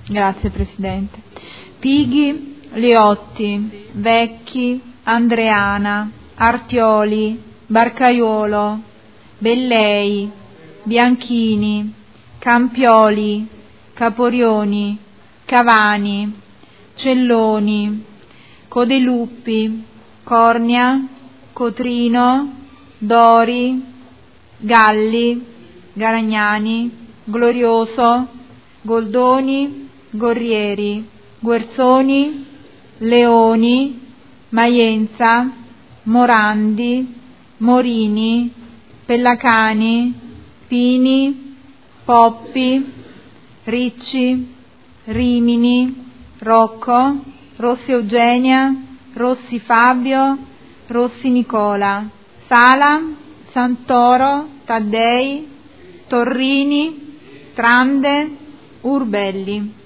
Grazie Presidente. Pighi, Leotti, Vecchi, Andreana, Artioli, Barcaiolo, Bellei, Bianchini, Campioli, Caporioni, Cavani, Celloni, Codeluppi, Cornia, Cotrino, Dori, Galli, Garagnani, Glorioso, Goldoni, Gorrieri, Guerzoni, Leoni, Maienza, Morandi, Morini, Pellacani, Pini, Poppi, Ricci, Rimini, Rocco, Rossi Eugenia, Rossi Fabio, Rossi Nicola, Sala, Santoro, Taddei, Torrini, Trande, Urbelli.